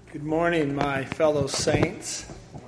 Good morning, my fellow saints.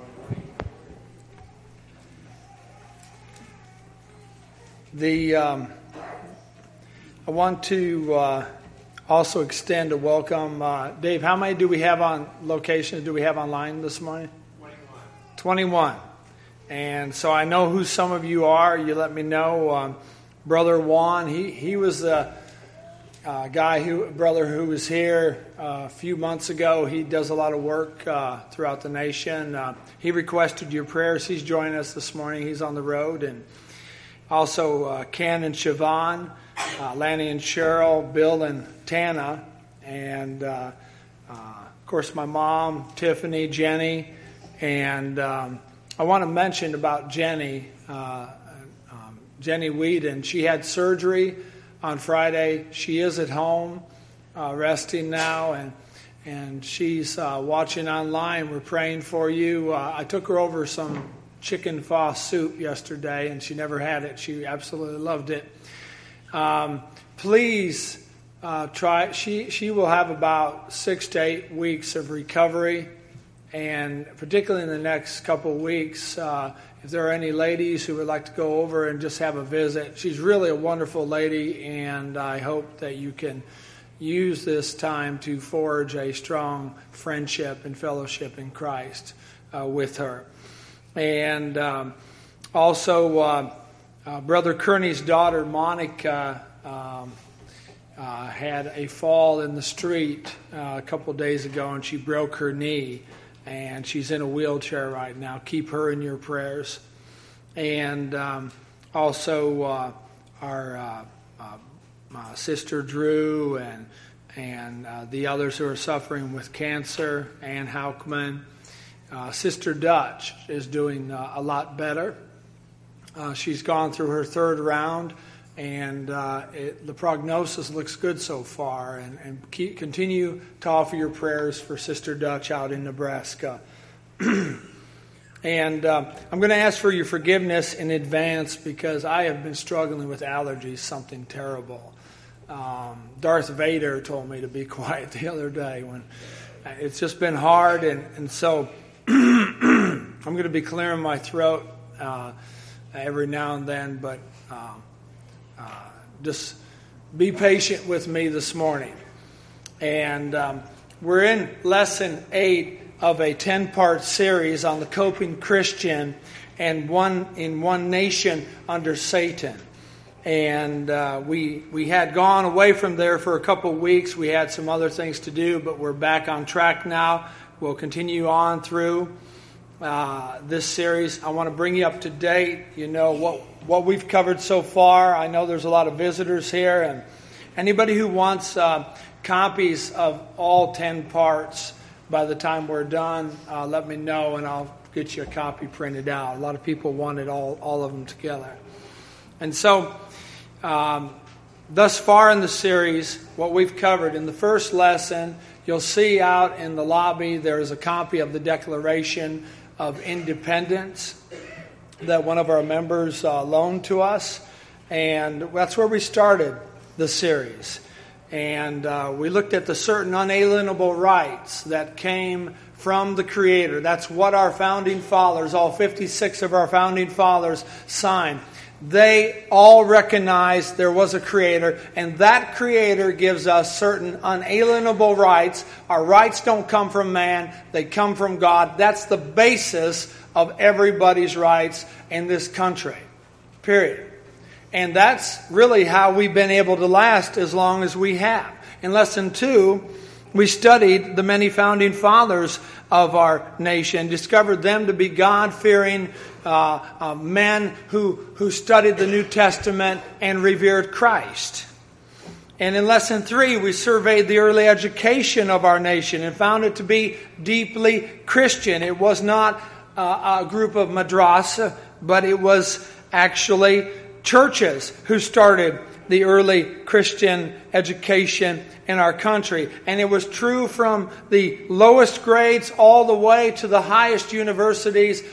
I want to also extend a welcome. Dave, how many do we have on location? Do we have online this morning? 21. And so I know who some of you are. You let me know. Brother Juan, he was the brother who was here a few months ago. He does a lot of work throughout the nation. He requested your prayers. He's joining us this morning. He's on the road. And also Ken and Siobhan, Lanny and Cheryl, Bill and Tana, and of course my mom, Tiffany, Jenny. And I want to mention about Jenny, Jenny Whedon. She had surgery on Friday. She is at home resting now, and she's watching online. We're praying for you. I took her over some chicken pho soup yesterday, and she never had it. She absolutely loved it. Please try. She will have about 6 to 8 weeks of recovery, and particularly in the next couple of weeks, if there are any ladies who would like to go over and just have a visit, she's really a wonderful lady, and I hope that you can use this time to forge a strong friendship and fellowship in Christ with her. And also, Brother Kearney's daughter, Monica, had a fall in the street a couple days ago, and she broke her knee. And she's in a wheelchair right now. Keep her in your prayers. And also our sister Drew and the others who are suffering with cancer, Ann Haukman. Sister Dutch is doing a lot better. She's gone through her third round, and the prognosis looks good so far. And continue to offer your prayers for Sister Dutch out in Nebraska. And I'm going to ask for your forgiveness in advance because I have been struggling with allergies, something terrible. Darth Vader told me to be quiet the other day when it's just been hard, and so I'm going to be clearing my throat every now and then, but just be patient with me this morning. And we're in Lesson 8 of a 10-part series on the coping Christian and one nation under Satan. And we had gone away from there for a couple of weeks. We had some other things to do, but we're back on track now. We'll continue on through this series. I want to bring you up to date. You know what we've covered so far. I know there's a lot of visitors here, and anybody who wants copies of all 10 parts by the time we're done, let me know, and I'll get you a copy printed out. A lot of people wanted all of them together. And so, thus far in the series, what we've covered in the first lesson, you'll see out in the lobby there is a copy of the Declaration of Independence that one of our members loaned to us, and that's where we started the series. And we looked at the certain unalienable rights that came from the Creator. That's what our founding fathers, all 56 of our founding fathers, signed. They all recognized there was a Creator, and that Creator gives us certain unalienable rights. Our rights don't come from man, they come from God. That's the basis of everybody's rights in this country, period. And that's really how we've been able to last as long as we have. In Lesson 2, we studied the many founding fathers of our nation, discovered them to be God-fearing men who studied the New Testament and revered Christ. And in Lesson 3, we surveyed the early education of our nation and found it to be deeply Christian. It was not a group of madrasa, but it was actually churches who started the early Christian education in our country. And it was true from the lowest grades all the way to the highest universities.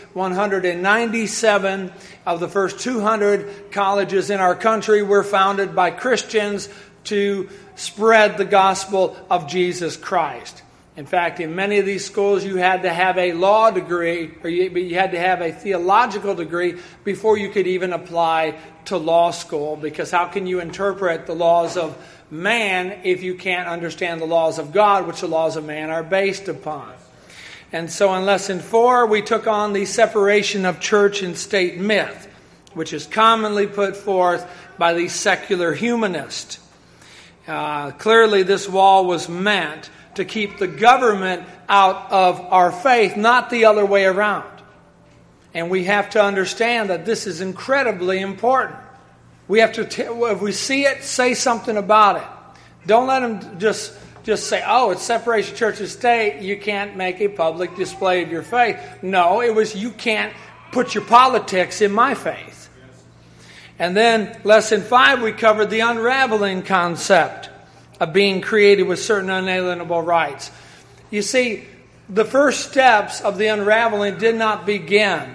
197 of the first 200 colleges in our country were founded by Christians to spread the gospel of Jesus Christ. In fact, in many of these schools, you had to have a law degree, or you had to have a theological degree before you could even apply to law school, because how can you interpret the laws of man if you can't understand the laws of God, which the laws of man are based upon? And so in Lesson 4, we took on the separation of church and state myth, which is commonly put forth by the secular humanist. Clearly, this wall was meant to keep the government out of our faith, not the other way around. And we have to understand that this is incredibly important. We have to, if we see it, say something about it. Don't let them just say, oh, it's separation of church and state. You can't make a public display of your faith. No, it was you can't put your politics in my faith. And then Lesson 5, we covered the unraveling concept of being created with certain unalienable rights. You see, the first steps of the unraveling did not begin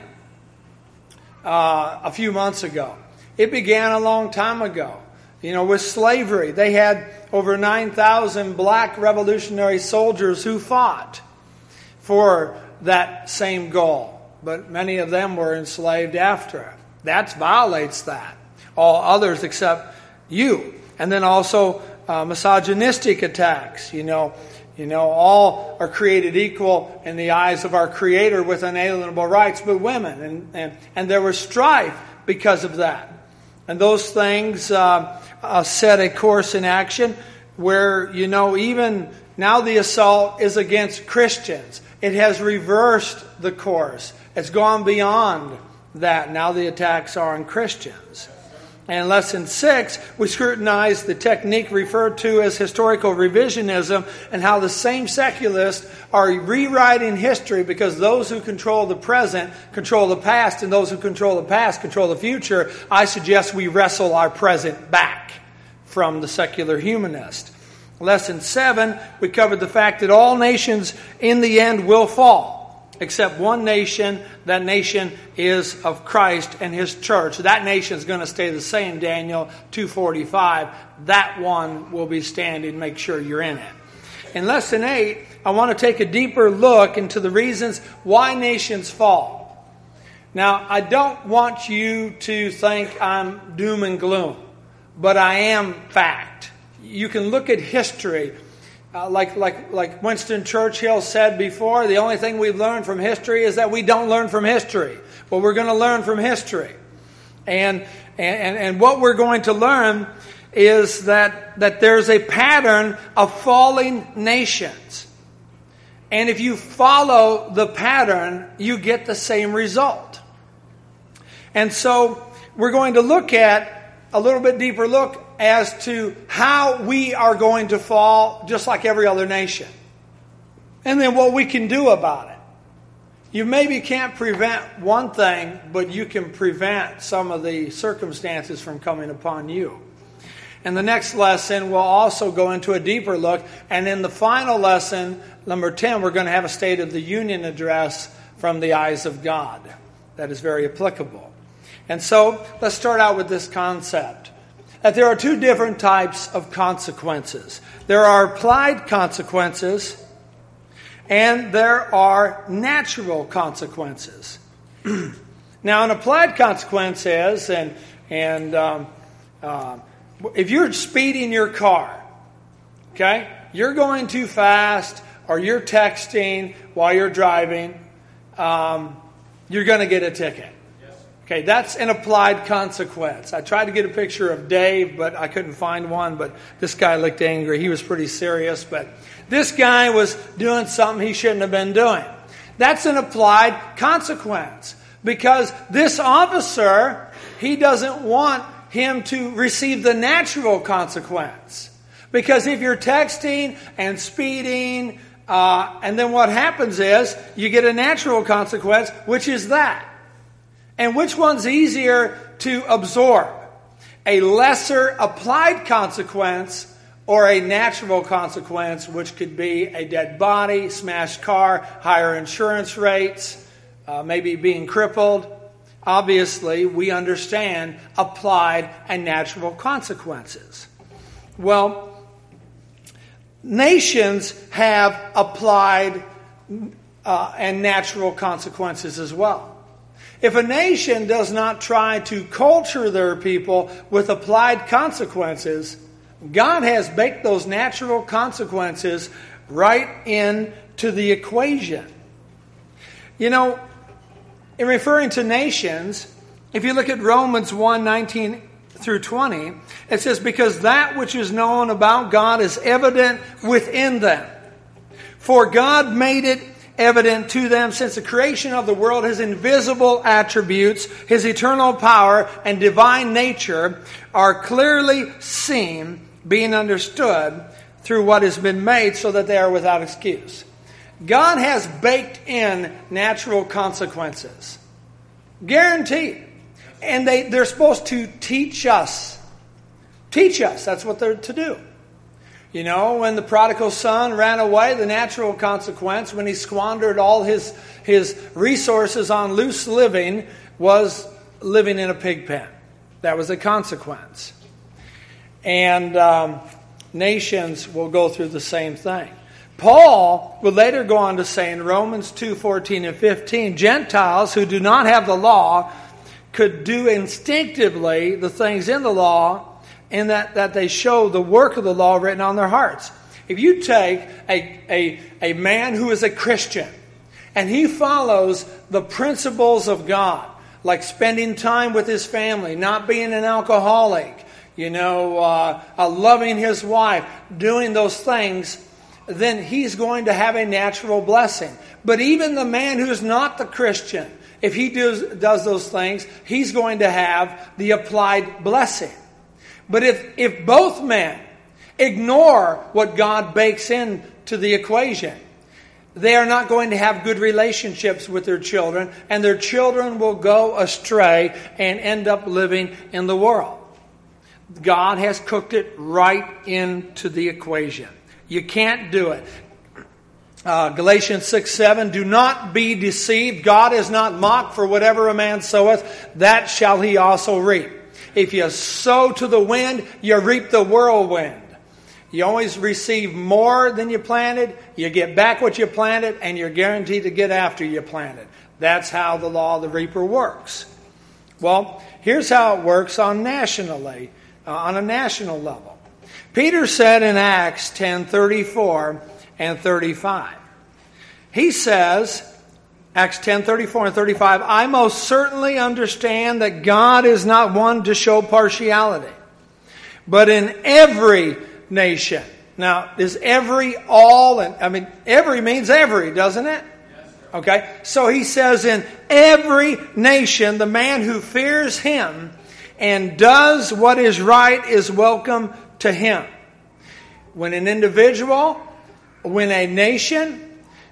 a few months ago. It began a long time ago. With slavery, they had over 9,000 black revolutionary soldiers who fought for that same goal. But many of them were enslaved after. That violates that. All others except you. And then also misogynistic attacks. All are created equal in the eyes of our Creator with unalienable rights, but women. And there was strife because of that. And those things set a course in action where, even now the assault is against Christians. It has reversed the course. It's gone beyond that. Now the attacks are on Christians. And in Lesson 6, we scrutinized the technique referred to as historical revisionism and how the same secularists are rewriting history because those who control the present control the past, and those who control the past control the future. I suggest we wrestle our present back from the secular humanist. Lesson 7, we covered the fact that all nations in the end will fall. Except one nation. That nation is of Christ and His church. That nation is going to stay the same, Daniel 2:45. That one will be standing. Make sure you're in it. In Lesson 8, I want to take a deeper look into the reasons why nations fall. Now, I don't want you to think I'm doom and gloom, but I am fact. You can look at history. Like Winston Churchill said before, the only thing we've learned from history is that we don't learn from history. Well, we're going to learn from history. And what we're going to learn is that there's a pattern of falling nations. And if you follow the pattern, you get the same result. And so we're going to look at a little bit deeper look as to how we are going to fall just like every other nation. And then what we can do about it. You maybe can't prevent one thing, but you can prevent some of the circumstances from coming upon you. And the next lesson will also go into a deeper look. And in the final lesson, number 10, we're going to have a State of the Union address from the eyes of God. That is very applicable. And so let's start out with this concept. That there are two different types of consequences. There are applied consequences and there are natural consequences. Now, an applied consequence is, if you're speeding your car, okay, you're going too fast or you're texting while you're driving, you're going to get a ticket. Okay, that's an applied consequence. I tried to get a picture of Dave, but I couldn't find one. But this guy looked angry. He was pretty serious. But this guy was doing something he shouldn't have been doing. That's an applied consequence. Because this officer, he doesn't want him to receive the natural consequence. Because if you're texting and speeding, and then what happens is you get a natural consequence, which is that. And which one's easier to absorb? A lesser applied consequence or a natural consequence, which could be a dead body, smashed car, higher insurance rates, maybe being crippled. Obviously, we understand applied and natural consequences. Well, nations have applied and natural consequences as well. If a nation does not try to culture their people with applied consequences, God has baked those natural consequences right into the equation. You know, in referring to nations, if you look at Romans 1:19 through 20, it says, because that which is known about God is evident within them. For God made it evident to them since the creation of the world, his invisible attributes, his eternal power and divine nature are clearly seen, being understood through what has been made, so that they are without excuse. God has baked in natural consequences. Guaranteed. And they're supposed to teach us. Teach us. That's what they're to do. You know, when the prodigal son ran away, the natural consequence, when he squandered all his resources on loose living, was living in a pig pen. That was a consequence. And nations will go through the same thing. Paul would later go on to say in Romans 2:14 and 15, Gentiles who do not have the law could do instinctively the things in the law, in that they show the work of the law written on their hearts. If you take a man who is a Christian and he follows the principles of God, like spending time with his family, not being an alcoholic, loving his wife, doing those things, then he's going to have a natural blessing. But even the man who's not the Christian, if he does those things, he's going to have the applied blessing. But if both men ignore what God bakes into the equation, they are not going to have good relationships with their children, and their children will go astray and end up living in the world. God has cooked it right into the equation. You can't do it. Galatians 6:7, do not be deceived. God is not mocked, for whatever a man soweth, that shall he also reap. If you sow to the wind, you reap the whirlwind. You always receive more than you planted, you get back what you planted, and you're guaranteed to get after you planted. That's how the law of the reaper works. Well, here's how it works on a national level. Peter said in Acts 10:34 and 35. He says, Acts 10:34 and 35, I most certainly understand that God is not one to show partiality, but in every nation. Now, is every all? Every means every, doesn't it? Okay, so he says in every nation, the man who fears him and does what is right is welcome to him. When an individual, when a nation,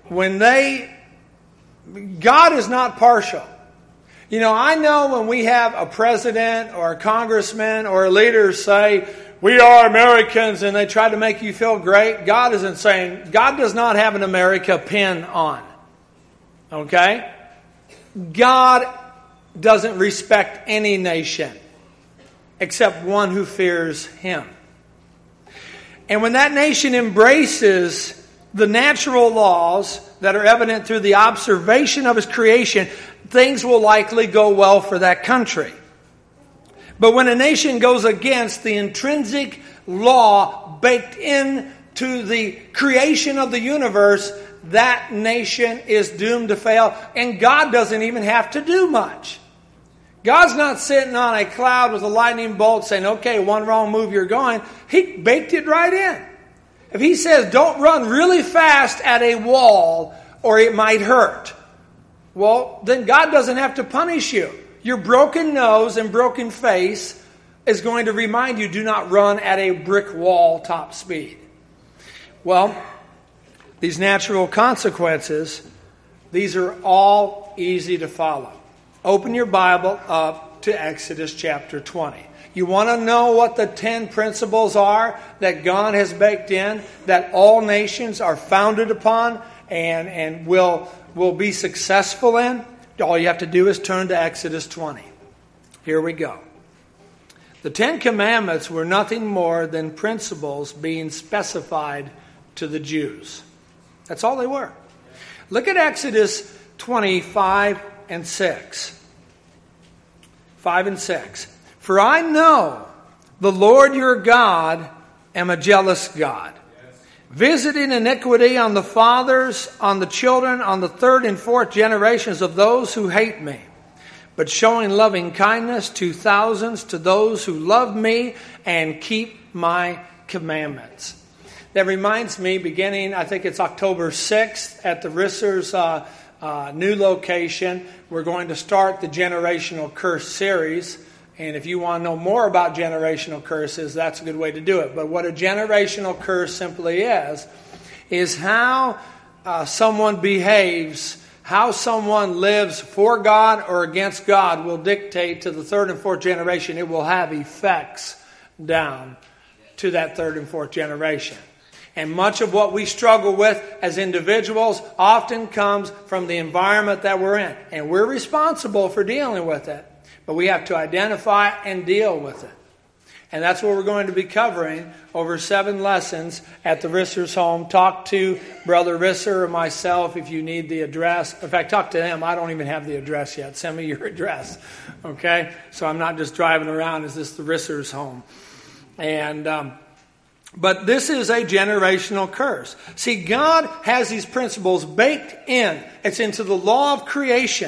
God is not partial. You know, I know when we have a president or a congressman or a leader say, we are Americans, and they try to make you feel great, God isn't saying, God does not have an America pin on. Okay? God doesn't respect any nation except one who fears him. And when that nation embraces the natural laws that are evident through the observation of his creation, things will likely go well for that country. But when a nation goes against the intrinsic law baked into the creation of the universe, that nation is doomed to fail. And God doesn't even have to do much. God's not sitting on a cloud with a lightning bolt saying, okay, one wrong move, you're going. He baked it right in. If he says, don't run really fast at a wall or it might hurt, well, then God doesn't have to punish you. Your broken nose and broken face is going to remind you, do not run at a brick wall top speed. Well, these natural consequences, these are all easy to follow. Open your Bible up to Exodus chapter 20. You want to know what the 10 principles are that God has baked in, that all nations are founded upon and will be successful in? All you have to do is turn to Exodus 20. Here we go. The 10 Commandments were nothing more than principles being specified to the Jews. That's all they were. Look at Exodus 25 and 6. 5 and 6. For I know the Lord your God am a jealous God, visiting iniquity on the fathers, on the children, on the third and fourth generations of those who hate me, but showing loving kindness to thousands, to those who love me and keep my commandments. That reminds me, beginning, I think it's October 6th, at the Rissers new location, we're going to start the Generational Curse series. And if you want to know more about generational curses, that's a good way to do it. But what a generational curse simply is how someone behaves, how someone lives for God or against God will dictate to the third and fourth generation. It will have effects down to that third and fourth generation. And much of what we struggle with as individuals often comes from the environment that we're in. And we're responsible for dealing with it. But we have to identify and deal with it. And that's what we're going to be covering over 7 lessons at the Rissers home. Talk to Brother Risser or myself if you need the address. In fact, talk to him. I don't even have the address yet. Send me your address. Okay? So I'm not just driving around. Is this the Rissers home? And but this is a generational curse. See, God has these principles baked in. It's into the law of creation.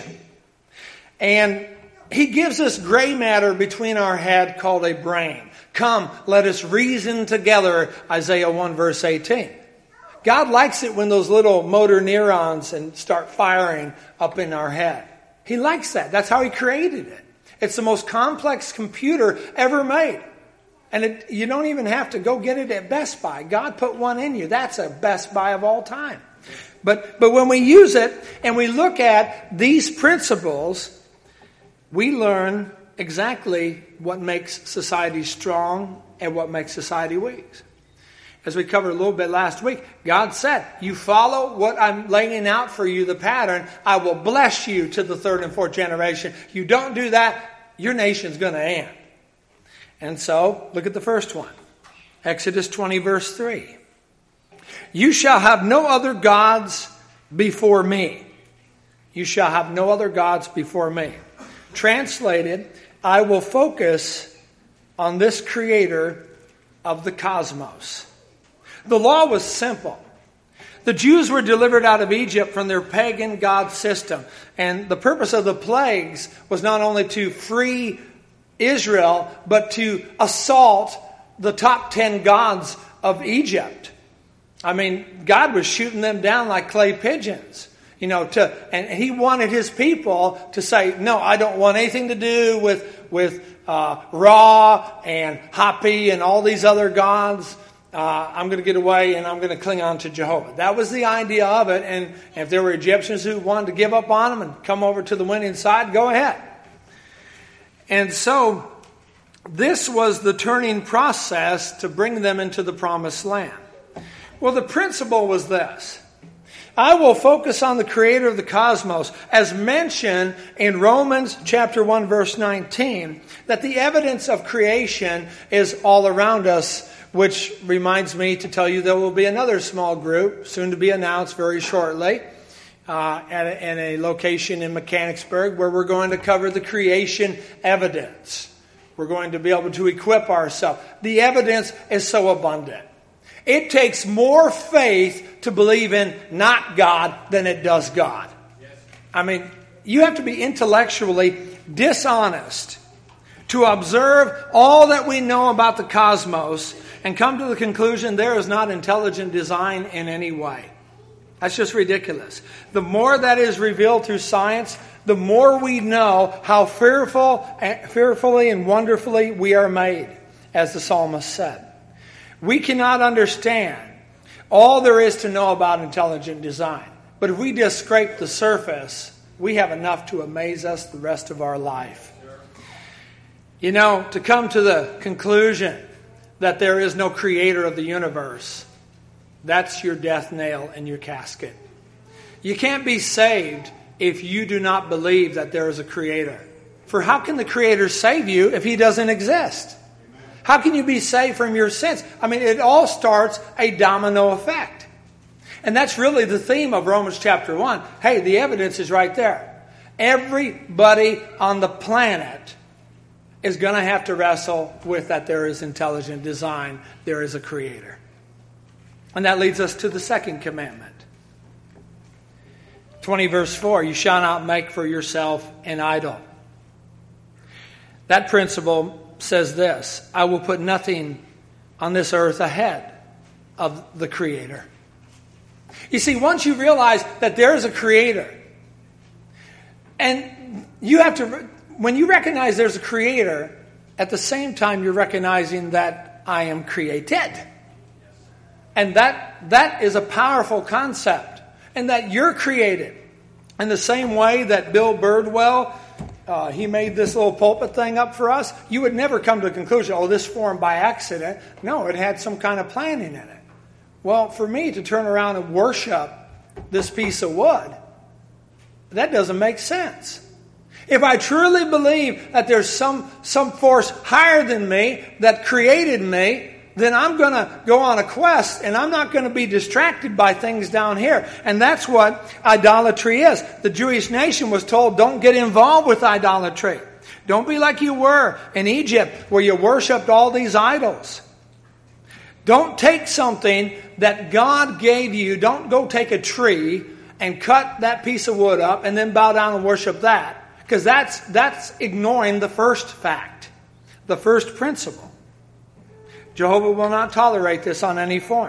And He gives us gray matter between our head called a brain. Come, let us reason together, Isaiah 1 verse 18. God likes it when those little motor neurons start firing up in our head. He likes that. That's how He created it. It's the most complex computer ever made. And you don't even have to go get it at Best Buy. God put one in you. That's a Best Buy of all time. But when we use it and we look at these principles, we learn exactly what makes society strong and what makes society weak. As we covered a little bit last week, God said, you follow what I'm laying out for you, the pattern, I will bless you to the third and fourth generation. You don't do that, your nation's going to end. And so, look at the first one. Exodus 20 verse 3. You shall have no other gods before me. You shall have no other gods before me. Translated, I will focus on this creator of the cosmos. The law was simple. The Jews were delivered out of Egypt from their pagan god system. And the purpose of the plagues was not only to free Israel, but to assault the top 10 gods of Egypt. I mean, God was shooting them down like clay pigeons. And He wanted His people to say, no, I don't want anything to do with Ra and Hapi and all these other gods. I'm going to get away and I'm going to cling on to Jehovah. That was the idea of it. And if there were Egyptians who wanted to give up on them and come over to the winning side, go ahead. And so this was the turning process to bring them into the promised land. Well, the principle was this. I will focus on the creator of the cosmos, as mentioned in Romans chapter 1 verse 19, that the evidence of creation is all around us, which reminds me to tell you there will be another small group, soon to be announced very shortly, at a location in Mechanicsburg, where we're going to cover the creation evidence. We're going to be able to equip ourselves. The evidence is so abundant. It takes more faith to believe in not God than it does God. I mean, you have to be intellectually dishonest to observe all that we know about the cosmos and come to the conclusion there is not intelligent design in any way. That's just ridiculous. The more that is revealed through science, the more we know how fearfully and wonderfully we are made, as the psalmist said. We cannot understand all there is to know about intelligent design. But if we just scrape the surface, we have enough to amaze us the rest of our life. To come to the conclusion that there is no creator of the universe, that's your death nail in your casket. You can't be saved if you do not believe that there is a creator. For how can the creator save you if He doesn't exist? How can you be saved from your sins? I mean, it all starts a domino effect. And that's really the theme of Romans chapter 1. Hey, the evidence is right there. Everybody on the planet is going to have to wrestle with that there is intelligent design, there is a creator. And that leads us to the second commandment. 20 verse 4, you shall not make for yourself an idol. That principle says this: I will put nothing on this earth ahead of the Creator. You see, once you realize that there is a Creator, and you have to, when you recognize there's a Creator, at the same time you're recognizing that I am created. And that is a powerful concept. And that you're created. In the same way that Bill Birdwell, he made this little pulpit thing up for us, you would never come to the conclusion, oh, this formed by accident. No, it had some kind of planning in it. Well, for me to turn around and worship this piece of wood, that doesn't make sense. If I truly believe that there's some force higher than me that created me, then I'm going to go on a quest, and I'm not going to be distracted by things down here. And that's what idolatry is. The Jewish nation was told, don't get involved with idolatry. Don't be like you were in Egypt, where you worshipped all these idols. Don't take something that God gave you. Don't go take a tree and cut that piece of wood up and then bow down and worship that. Because that's ignoring the first fact, the first principle. Jehovah will not tolerate this on any form.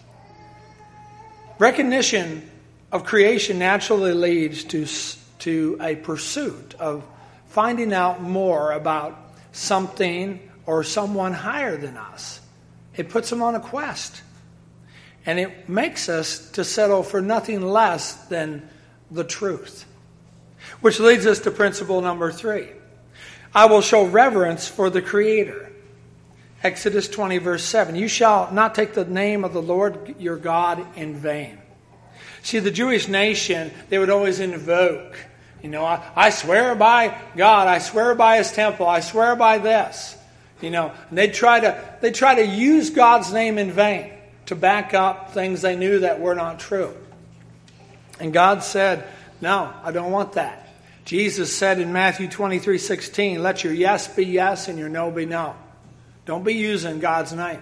Recognition of creation naturally leads to a pursuit of finding out more about something or someone higher than us. It puts them on a quest. And it makes us to settle for nothing less than the truth. Which leads us to principle number 3. I will show reverence for the Creator. Exodus 20 verse 7. You shall not take the name of the Lord your God in vain. See, the Jewish nation, they would always invoke, I swear by God, I swear by His temple, I swear by this. And they'd try to use God's name in vain to back up things they knew that were not true. And God said, no, I don't want that. Jesus said in Matthew 23:16, let your yes be yes and your no be no. Don't be using God's name.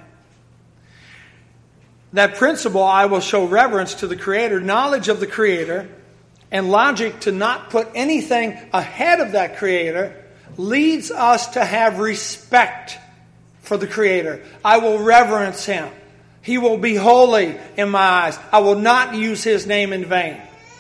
That principle, I will show reverence to the Creator, knowledge of the Creator, and logic to not put anything ahead of that Creator, leads us to have respect for the Creator. I will reverence Him. He will be holy in my eyes. I will not use His name in vain.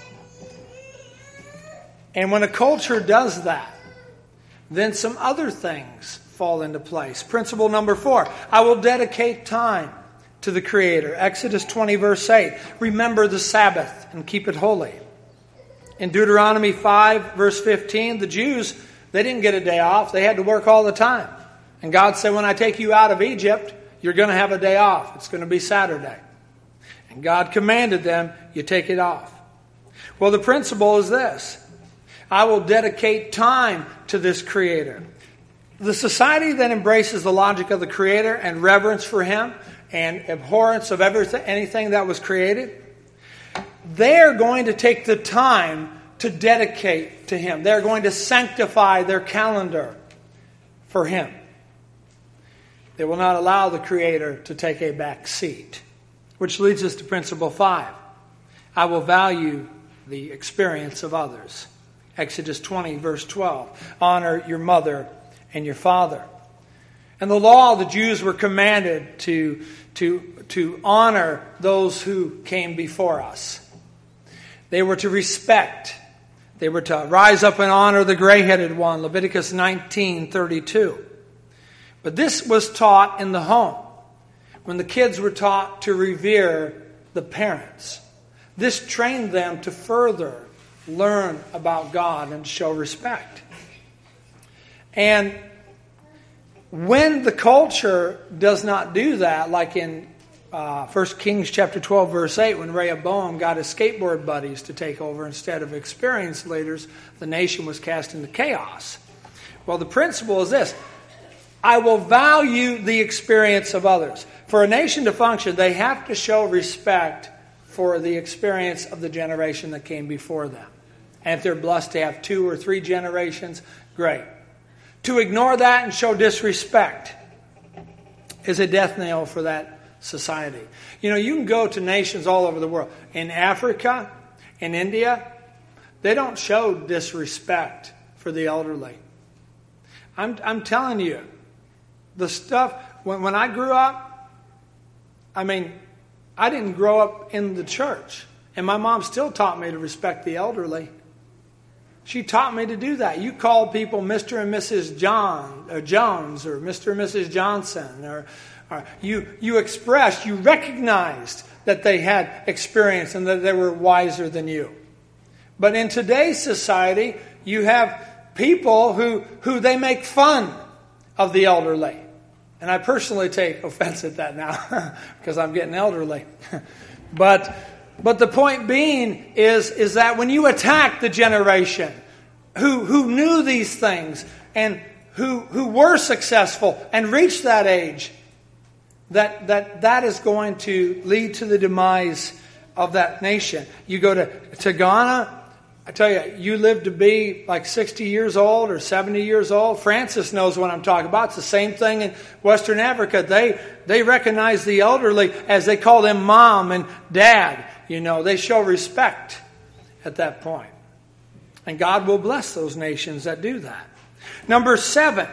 And when a culture does that, then some other things fall into place. Principle number 4. I will dedicate time to the Creator. Exodus 20 verse 8. Remember the Sabbath and keep it holy. In Deuteronomy 5 verse 15, the Jews, they didn't get a day off. They had to work all the time. And God said, when I take you out of Egypt, you're going to have a day off. It's going to be Saturday. And God commanded them, you take it off. Well, the principle is this. I will dedicate time to this Creator. The society that embraces the logic of the Creator and reverence for Him and abhorrence of anything that was created, they're going to take the time to dedicate to Him. They're going to sanctify their calendar for Him. They will not allow the Creator to take a back seat. Which leads us to principle 5. I will value the experience of others. Exodus 20 verse 12. Honor your mother and your father. And the law, the Jews were commanded to honor those who came before us. They were to respect. They were to rise up and honor the gray-headed one, Leviticus 19:32. But this was taught in the home, when the kids were taught to revere the parents. This trained them to further learn about God and show respect. And when the culture does not do that, like in 1 Kings chapter 12, verse 8, when Rehoboam got his skateboard buddies to take over instead of experienced leaders, the nation was cast into chaos. Well, the principle is this. I will value the experience of others. For a nation to function, they have to show respect for the experience of the generation that came before them. And if they're blessed to have 2 or 3 generations, great. To ignore that and show disrespect is a death knell for that society. You know, you can go to nations all over the world. In Africa, in India, they don't show disrespect for the elderly. I'm telling you, the stuff, when I grew up, I mean, I didn't grow up in the church. And my mom still taught me to respect the elderly. She taught me to do that. You call people Mr. and Mrs. Jones or Mr. and Mrs. Johnson. Or you expressed, you recognized that they had experience and that they were wiser than you. But in today's society, you have people who they make fun of the elderly. And I personally take offense at that now because I'm getting elderly. But the point being is that when you attack the generation who knew these things and who were successful and reached that age, that is going to lead to the demise of that nation. You go to Ghana, I tell you, you live to be like 60 years old or 70 years old. Francis knows what I'm talking about. It's the same thing in Western Africa. They recognize the elderly as they call them mom and dad. You know, they show respect at that point. And God will bless those nations that do that. Number 7,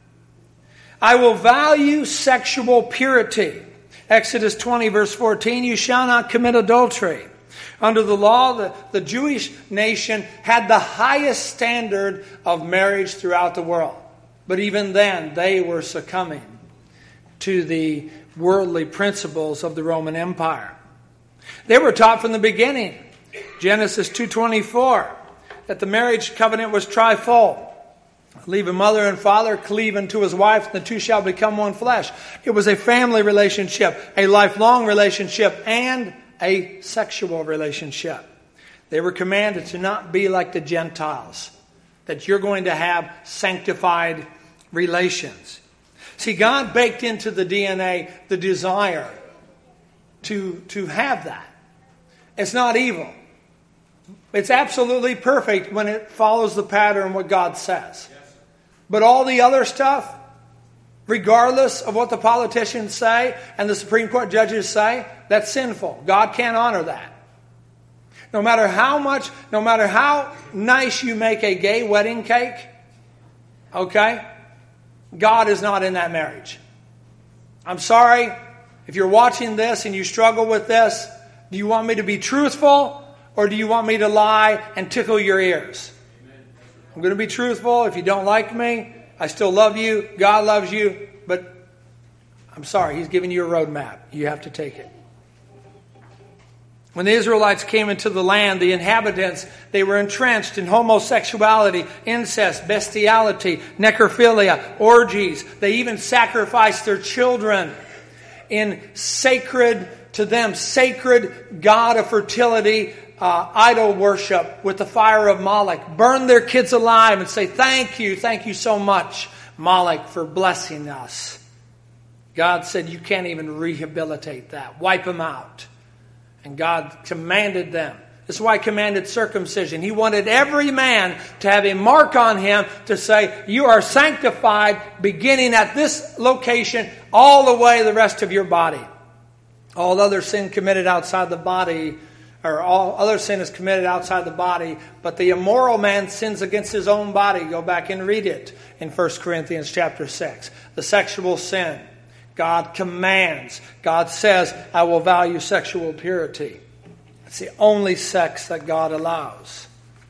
I will value sexual purity. Exodus 20 verse 14, you shall not commit adultery. Under the law, the Jewish nation had the highest standard of marriage throughout the world. But even then, they were succumbing to the worldly principles of the Roman Empire. They were taught from the beginning, Genesis 2:24, that the marriage covenant was trifold. Leave a mother and father, cleave unto his wife, and the two shall become one flesh. It was a family relationship, a lifelong relationship, and a sexual relationship. They were commanded to not be like the Gentiles, that you're going to have sanctified relations. See, God baked into the DNA the desire to have that. It's not evil. It's absolutely perfect when it follows the pattern what God says. But all the other stuff, regardless of what the politicians say and the Supreme Court judges say, that's sinful. God can't honor that. No matter how nice you make a gay wedding cake, okay, God is not in that marriage. I'm sorry, if you're watching this and you struggle with this, do you want me to be truthful or do you want me to lie and tickle your ears? I'm going to be truthful. If you don't like me, I still love you. God loves you. But I'm sorry, He's giving you a roadmap. You have to take it. When the Israelites came into the land, the inhabitants, they were entrenched in homosexuality, incest, bestiality, necrophilia, orgies. They even sacrificed their children in sacred god of fertility, idol worship with the fire of Moloch. Burn their kids alive and say, thank you so much, Moloch, for blessing us. God said, you can't even rehabilitate that. Wipe them out. And God commanded them. This is why He commanded circumcision. He wanted every man to have a mark on him to say, you are sanctified beginning at this location all the way the rest of your body. All other sin committed outside the body, or all other sin is committed outside the body, but the immoral man sins against his own body. Go back and read it in 1 Corinthians chapter 6. The sexual sin. God commands. God says, I will value sexual purity. It's the only sex that God allows.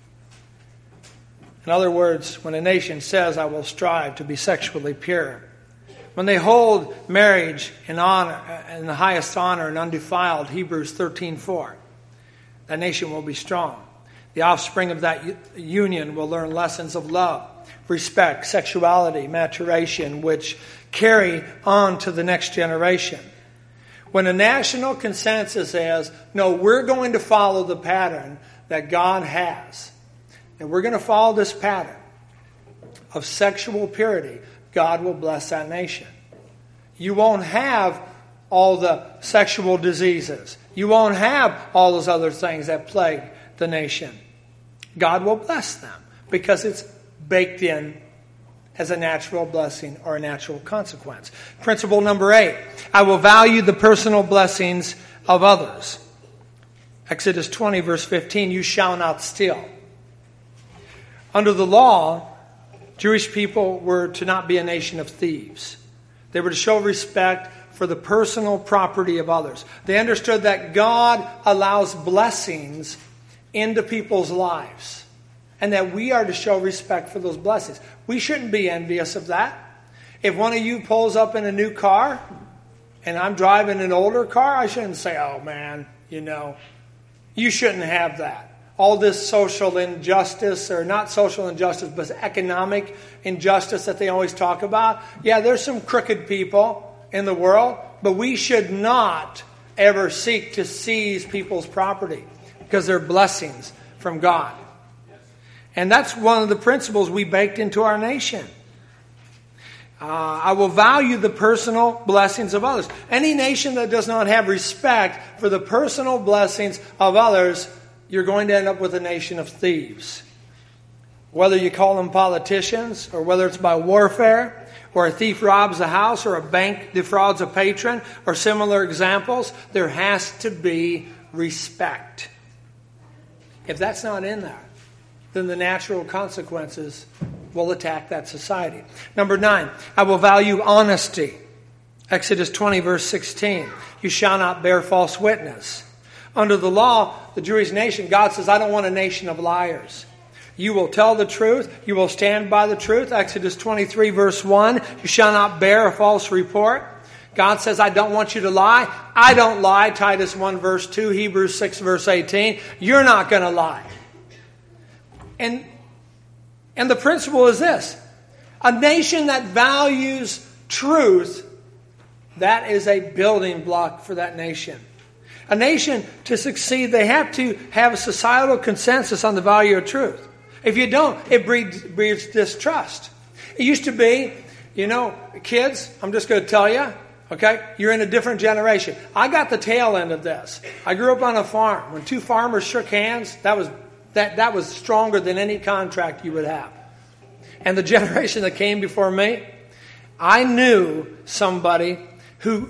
In other words, when a nation says, I will strive to be sexually pure, when they hold marriage in honor, in the highest honor and undefiled, Hebrews 13:4, that nation will be strong. The offspring of that union will learn lessons of love, respect, sexuality, maturation, which carry on to the next generation. When a national consensus is, no, we're going to follow the pattern that God has, and we're going to follow this pattern of sexual purity, God will bless that nation. You won't have all the sexual diseases. You won't have all those other things that plague the nation. God will bless them because it's baked in as a natural blessing or a natural consequence. Principle number 8, I will value the personal blessings of others. Exodus 20, verse 15, you shall not steal. Under the law, Jewish people were to not be a nation of thieves. They were to show respect for the personal property of others. They understood that God allows blessings into people's lives, and that we are to show respect for those blessings. We shouldn't be envious of that. If one of you pulls up in a new car and I'm driving an older car, I shouldn't say, oh man, you shouldn't have that. All this social injustice, or not social injustice, but economic injustice that they always talk about. Yeah, there's some crooked people in the world, but we should not ever seek to seize people's property because they're blessings from God. And that's one of the principles we baked into our nation. I will value the personal blessings of others. Any nation that does not have respect for the personal blessings of others, you're going to end up with a nation of thieves. Whether you call them politicians, or whether it's by warfare, or a thief robs a house, or a bank defrauds a patron, or similar examples, there has to be respect. If that's not in there, then the natural consequences will attack that society. Number 9, I will value honesty. Exodus 20, verse 16. You shall not bear false witness. Under the law, the Jewish nation, God says, I don't want a nation of liars. You will tell the truth. You will stand by the truth. Exodus 23, verse 1. You shall not bear a false report. God says, I don't want you to lie. I don't lie. Titus 1, verse 2. Hebrews 6, verse 18. You're not going to lie. And the principle is this. A nation that values truth, that is a building block for that nation. A nation, to succeed, they have to have a societal consensus on the value of truth. If you don't, it breeds distrust. It used to be, kids, I'm just going to tell you, okay, you're in a different generation. I got the tail end of this. I grew up on a farm. When two farmers shook hands, that was stronger than any contract you would have. And the generation that came before me, I knew somebody who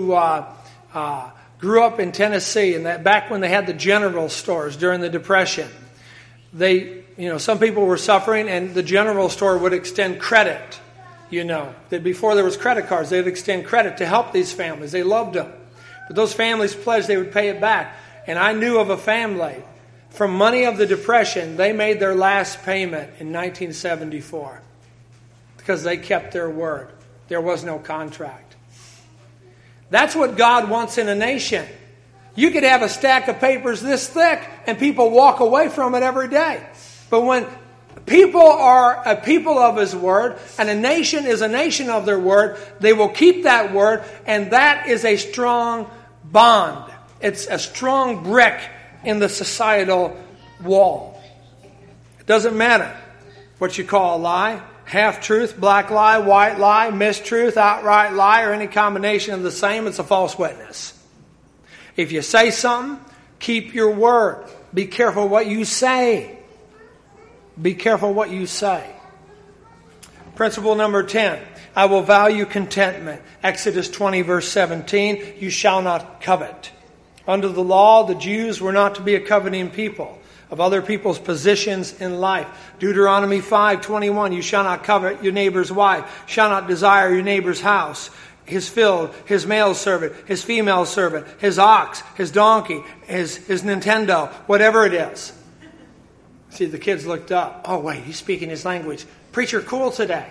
grew up in Tennessee, and that back when they had the general stores during the Depression, some people were suffering, and the general store would extend credit. That before there was credit cards, they would extend credit to help these families. They loved them, but those families pledged they would pay it back. And I knew of a family from money of the Depression. They made their last payment in 1974 because they kept their word. There was no contract. That's what God wants in a nation. You could have a stack of papers this thick and people walk away from it every day. But when people are a people of His word, and a nation is a nation of their word, they will keep that word, and that is a strong bond. It's a strong brick in the societal wall. It doesn't matter what you call a lie. Half-truth, black lie, white lie, mistruth, outright lie, or any combination of the same, it's a false witness. If you say something, keep your word. Be careful what you say. Be careful what you say. Principle number 10. I will value contentment. Exodus 20, verse 17. You shall not covet. Under the law, the Jews were not to be a coveting people of other people's positions in life. Deuteronomy 5:21, you shall not covet your neighbor's wife, shall not desire your neighbor's house, his field, his male servant, his female servant, his ox, his donkey, his Nintendo, whatever it is. See, the kids looked up. Oh, wait, he's speaking his language. Preacher, cool today.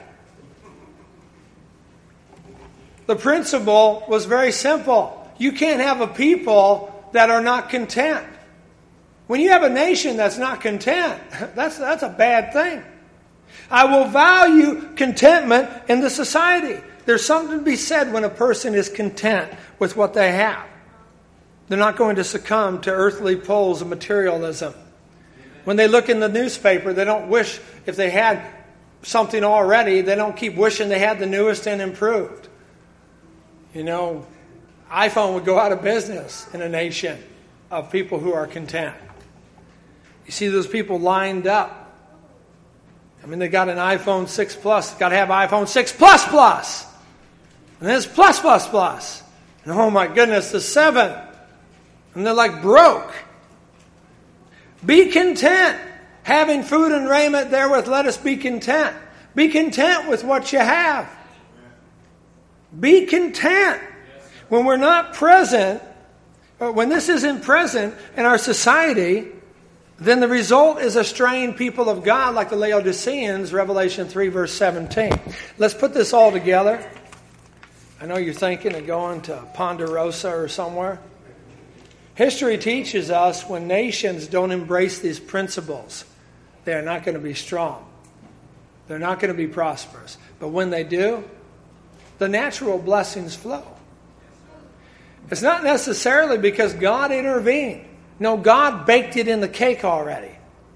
The principle was very simple. You can't have a people that are not content. When you have a nation that's not content, that's a bad thing. I will value contentment in the society. There's something to be said when a person is content with what they have. They're not going to succumb to earthly pulls of materialism. When they look in the newspaper, they don't wish if they had something already, they don't keep wishing they had the newest and improved. iPhone would go out of business in a nation of people who are content. You see those people lined up. I mean, they got an iPhone 6 Plus. Got to have iPhone 6 Plus Plus. And then it's Plus Plus Plus. And oh my goodness, the 7. And they're like broke. Be content. Having food and raiment therewith, let us be content. Be content with what you have. Be content. When we're not present, or when this isn't present in our society, then the result is a strained people of God like the Laodiceans, Revelation 3 verse 17. Let's put this all together. I know you're thinking of going to Ponderosa or somewhere. History teaches us when nations don't embrace these principles, they're not going to be strong. They're not going to be prosperous. But when they do, the natural blessings flow. It's not necessarily because God intervened. No, God baked it in the cake already.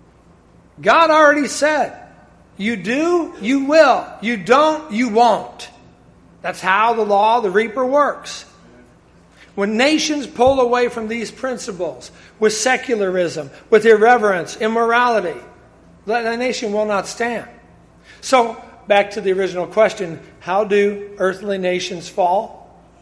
God already said, you do, you will. You don't, you won't. That's how the law of the reaper works. When nations pull away from these principles with secularism, with irreverence, immorality, the nation will not stand. So, back to the original question, how do earthly nations fall?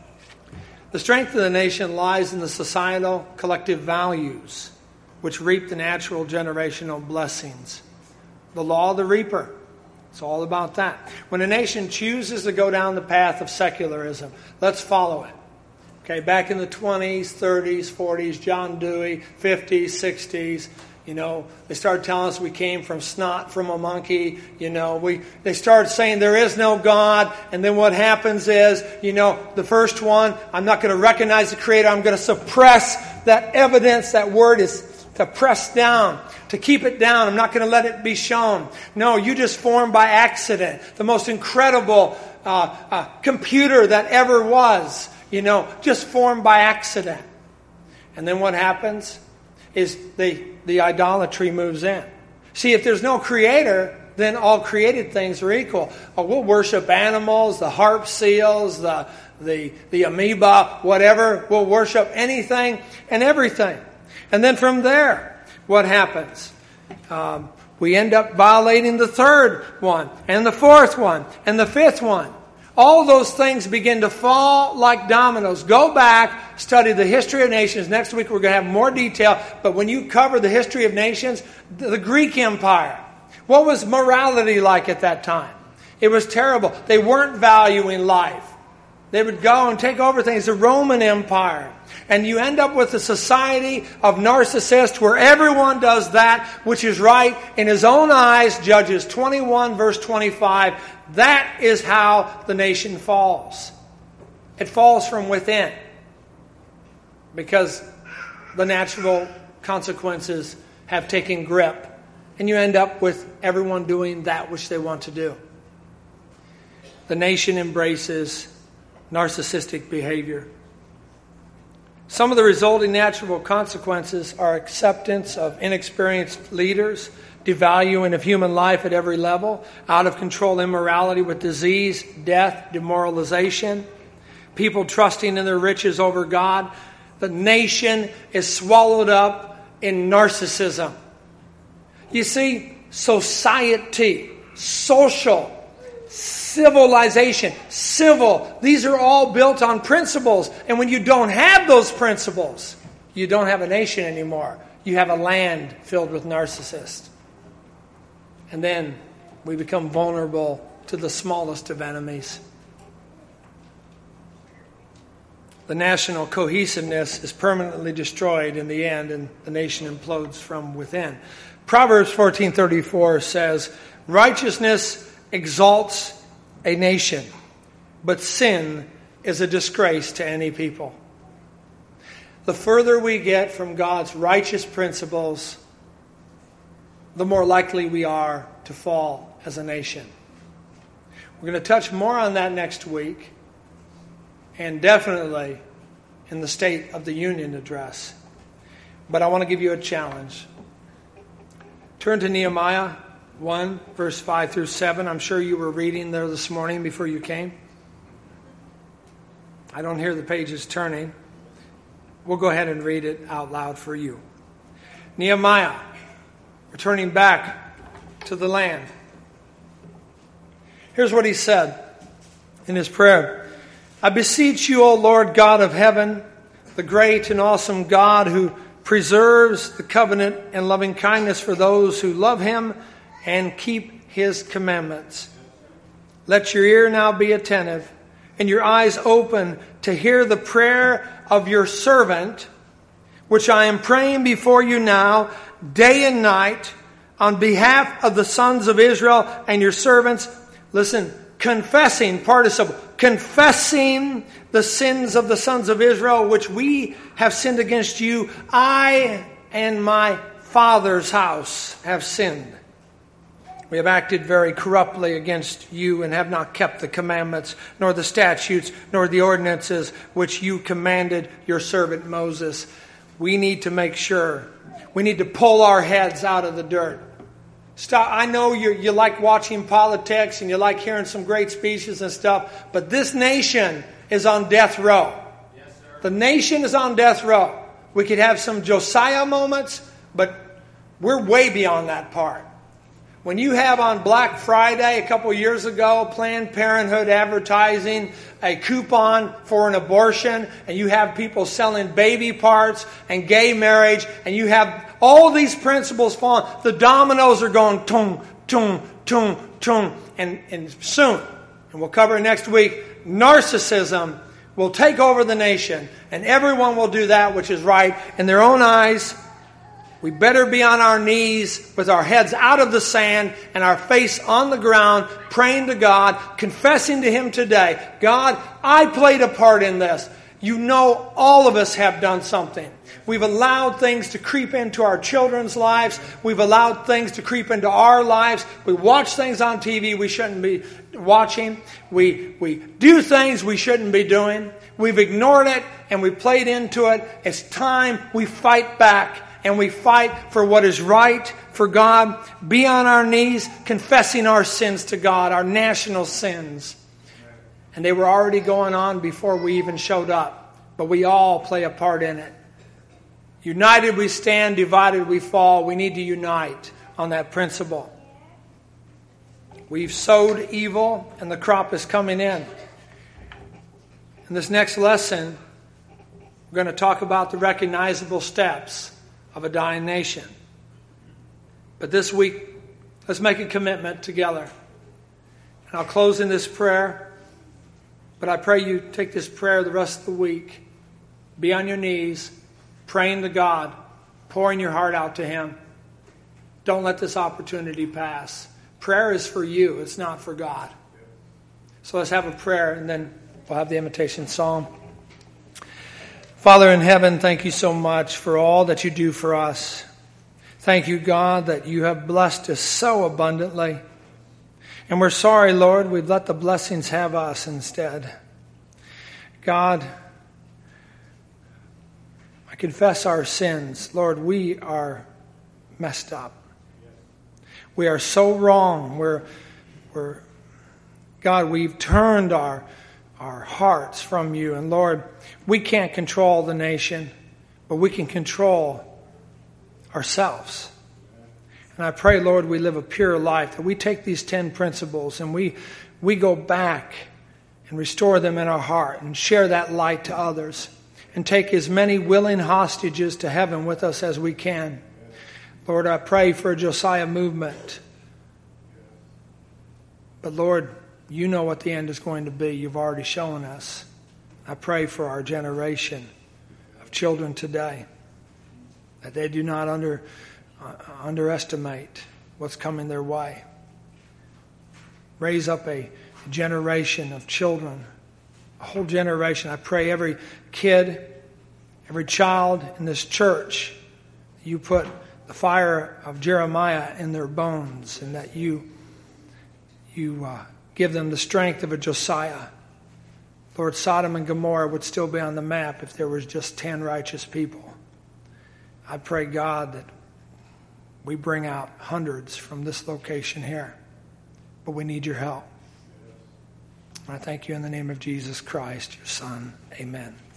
The strength of the nation lies in the societal collective values which reap the natural generational blessings. The law of the reaper. It's all about that. When a nation chooses to go down the path of secularism, let's follow it. Okay, back in the 20s, 30s, 40s, John Dewey, 50s, 60s, they started telling us we came from snot from a monkey. They started saying there is no God. And then what happens is, the first one, I'm not going to recognize the Creator. I'm going to suppress that evidence. That word is to press down, to keep it down. I'm not going to let it be shown. No, you just formed by accident. The most incredible computer that ever was, just formed by accident. And then what happens is the idolatry moves in. See, if there's no creator, then all created things are equal. We'll worship animals, the harp seals, the amoeba, whatever. We'll worship anything and everything. And then from there, what happens? We end up violating the third one, and the fourth one, and the fifth one. All those things begin to fall like dominoes. Go back, study the history of nations. Next week we're going to have more detail. But when you cover the history of nations, the Greek Empire, what was morality like at that time? It was terrible. They weren't valuing life. They would go and take over things. The Roman Empire. And you end up with a society of narcissists where everyone does that which is right in his own eyes. Judges 21 verse 25. That is how the nation falls. It falls from within. Because the natural consequences have taken grip. And you end up with everyone doing that which they want to do. The nation embraces narcissistic behavior. Some of the resulting natural consequences are acceptance of inexperienced leaders, devaluing of human life at every level, out of control immorality with disease, death, demoralization, people trusting in their riches over God. The nation is swallowed up in narcissism. You see, society, social, civilization, civil, these are all built on principles. And when you don't have those principles, you don't have a nation anymore. You have a land filled with narcissists. And then we become vulnerable to the smallest of enemies. The national cohesiveness is permanently destroyed in the end, and the nation implodes from within. Proverbs 14:34 says, "Righteousness exalts a nation, but sin is a disgrace to any people." The further we get from God's righteous principles, the more likely we are to fall as a nation. We're going to touch more on that next week, and definitely in the State of the Union address. But I want to give you a challenge. Turn to Nehemiah 1, verse 5 through 7. I'm sure you were reading there this morning before you came. I don't hear the pages turning. We'll go ahead and read it out loud for you. Nehemiah, returning back to the land. Here's what he said in his prayer. I beseech you, O Lord God of heaven, the great and awesome God who preserves the covenant and loving kindness for those who love him and keep his commandments. Let your ear now be attentive and your eyes open to hear the prayer of your servant, which I am praying before you now, day and night, on behalf of the sons of Israel and your servants. Listen, confessing, participle, confessing the sins of the sons of Israel, which we have sinned against you. I and my father's house have sinned. We have acted very corruptly against you and have not kept the commandments, nor the statutes, nor the ordinances which you commanded your servant Moses. We need to make sure. We need to pull our heads out of the dirt. Stop. I know you like watching politics and you like hearing some great speeches and stuff, but this nation is on death row. Yes, sir. The nation is on death row. We could have some Josiah moments, but we're way beyond that part. When you have on Black Friday a couple years ago, Planned Parenthood advertising a coupon for an abortion, and you have people selling baby parts and gay marriage, and you have all these principles falling, the dominoes are going tung, tung, tung, tung, and soon, and we'll cover it next week, narcissism will take over the nation, and everyone will do that which is right in their own eyes. We better be on our knees with our heads out of the sand and our face on the ground, praying to God, confessing to Him today, God, I played a part in this. You know all of us have done something. We've allowed things to creep into our children's lives. We've allowed things to creep into our lives. We watch things on TV we shouldn't be watching. We do things we shouldn't be doing. We've ignored it and we played into it. It's time we fight back. And we fight for what is right for God. Be on our knees, confessing our sins to God, our national sins. And they were already going on before we even showed up. But we all play a part in it. United we stand, divided we fall. We need to unite on that principle. We've sowed evil and the crop is coming in. In this next lesson, we're going to talk about the recognizable steps of a dying nation. But this week, let's make a commitment together. And I'll close in this prayer. But I pray you take this prayer the rest of the week. Be on your knees, praying to God, pouring your heart out to Him. Don't let this opportunity pass. Prayer is for you. It's not for God. So let's have a prayer and then we'll have the invitation psalm. Father in heaven, thank you so much for all that you do for us. Thank you, God, that you have blessed us so abundantly. And we're sorry, Lord, we've let the blessings have us instead. God, I confess our sins. Lord, we are messed up. We are so wrong. God, we've turned our hearts from you. And Lord, we can't control the nation, but we can control ourselves. And I pray, Lord, we live a pure life, that we take these 10 principles and we go back and restore them in our heart and share that light to others and take as many willing hostages to heaven with us as we can. Lord, I pray for a Josiah movement. But Lord, you know what the end is going to be. You've already shown us. I pray for our generation of children today, that they do not underestimate what's coming their way. Raise up a generation of children, a whole generation. I pray every kid, every child in this church, you put the fire of Jeremiah in their bones, and that you give them the strength of a Josiah. Lord, Sodom and Gomorrah would still be on the map if there was just 10 righteous people. I pray, God, that we bring out hundreds from this location here. But we need your help. I thank you in the name of Jesus Christ, your Son. Amen.